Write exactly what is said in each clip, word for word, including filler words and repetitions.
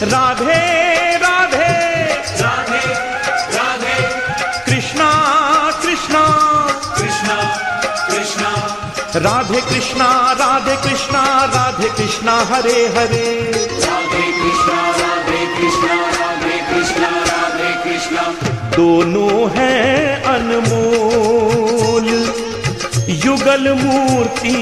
राधे राधे राधे राधे कृष्णा कृष्णा कृष्णा कृष्णा राधे कृष्णा राधे कृष्णा राधे कृष्णा हरे हरे राधे कृष्णा राधे कृष्णा राधे कृष्णा राधे कृष्णा दोनों हैं अनमोल युगल मूर्ति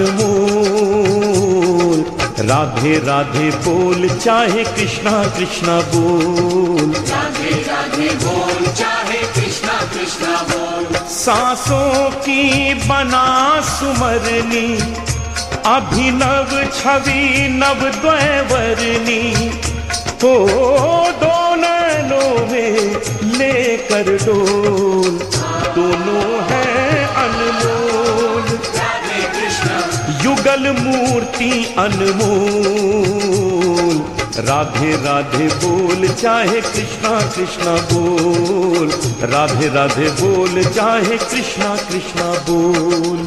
अनमोल राधे राधे बोल चाहे कृष्णा कृष्णा बोल राधे राधे बोल चाहे कृष्णा कृष्णा बोल सांसों की बना सुमरनी अभिनव छवि नव द्वैवर्णी हो दो नैनों में लेकर डोल दोनों हैं अनमोल राधे कृष्णा युगल मूर्ति अनमोल राधे राधे बोल चाहे कृष्णा कृष्णा बोल राधे राधे बोल चाहे कृष्णा कृष्णा बोल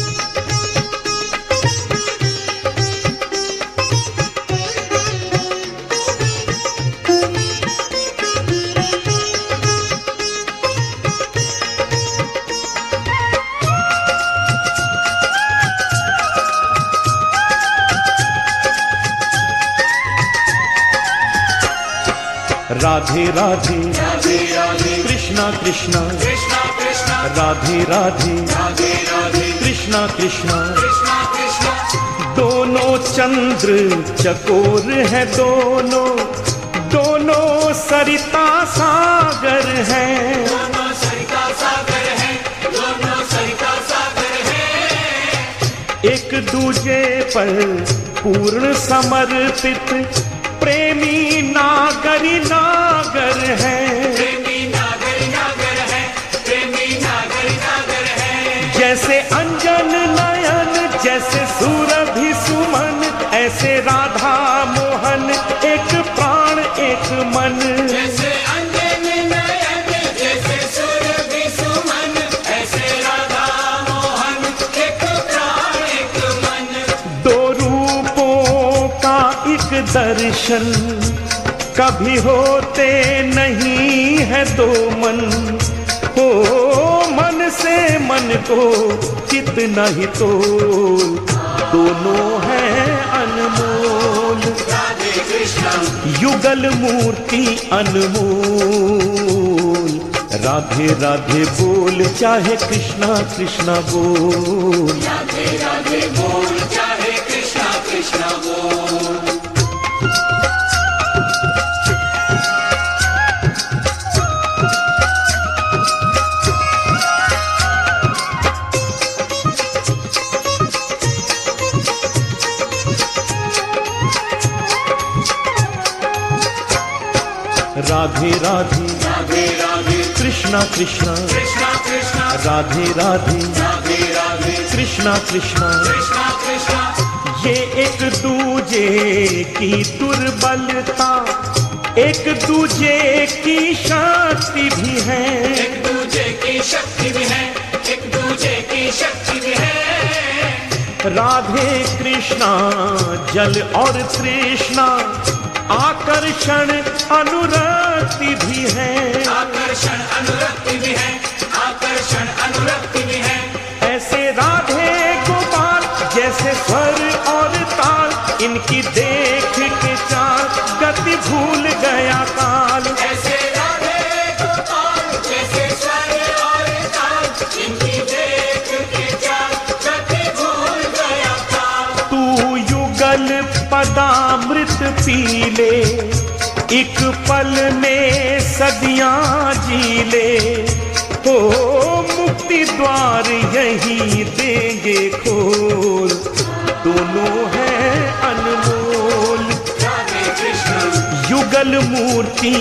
राधे राधे राधे राधे कृष्णा कृष्णा कृष्णा कृष्णा राधे राधे राधे राधे कृष्णा कृष्णा कृष्णा कृष्णा दोनों चंद्र चकोर है दोनों दोनों सरिता सागर है दोनों सरिता सागर है दोनों सरिता सागर है एक दूजे पर पूर्ण समर्पित प्रेमी नागरी नागर है प्रेमी नागर नागर है प्रेमी नागर नागर है जैसे अंजन नयन जैसे सूरभि सुमन ऐसे राधा मोहन एक प्राण एक मन जैसे अंजन नयन जैसे सुरभि सुमन ऐसे राधा मोहन एक प्राण एक मन दो रूपों का एक दर्शन कभी होते नहीं है दो मन हो मन से मन को चित नहीं तोल दोनों हैं अनमोल राधे कृष्णा युगल मूर्ति अनमोल राधे राधे बोल चाहे कृष्णा कृष्णा बोल राधे राधे बोल चाहे कृष्णा कृष्णा बोल राधे राधे राधे राधे कृष्णा कृष्णा कृष्णा कृष्णा राधे राधे राधे राधे कृष्णा कृष्णा कृष्णा कृष्णा ये एक दूजे की दुर्बलता एक दूजे की शक्ति भी है एक दूजे की शक्ति भी है एक दूजे की शक्ति भी है राधे कृष्णा जल और तृष्णा आकर्षण अनुरक्ति भी है आकर्षण अनुरक्ति भी है आकर्षण अनुरक्ति भी है ऐसे राधे गोपाल जैसे स्वर और ताल इनकी देख के चाल गति भूल गया काल ऐसे राधे गोपाल जैसे स्वर और ताल इनकी देख के चाल गति भूल गया काल तू युगल पदामृत पी ले एक पल में सदियां जी ले हो मुक्ति द्वार यही देंगे खोल दोनों हैं अनमोल राधे कृष्ण युगल मूर्ति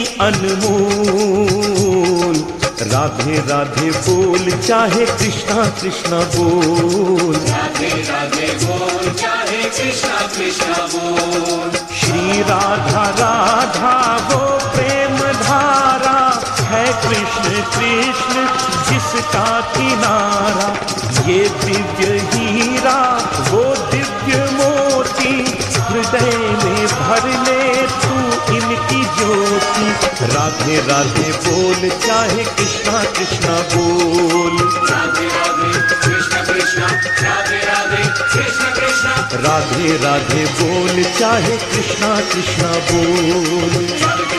अनमोल राधे राधे बोल चाहे कृष्णा कृष्णा बोल राधे राधे बोल चाहे कृष्णा कृष्णा बोल श्री राधा राधा वो प्रेम धारा है कृष्ण कृष्ण जिसका किनारा ये दिव्य हीरा वो दिव्य मोती हृदय में भर ले तू इन की ज्योति। राधे राधे बोल चाहे कृष्णा कृष्णा बोल। राधे राधे कृष्ण कृष्ण राधे राधे कृष्ण कृष्ण राधे राधे बोल चाहे कृष्णा कृष्णा बोल। जग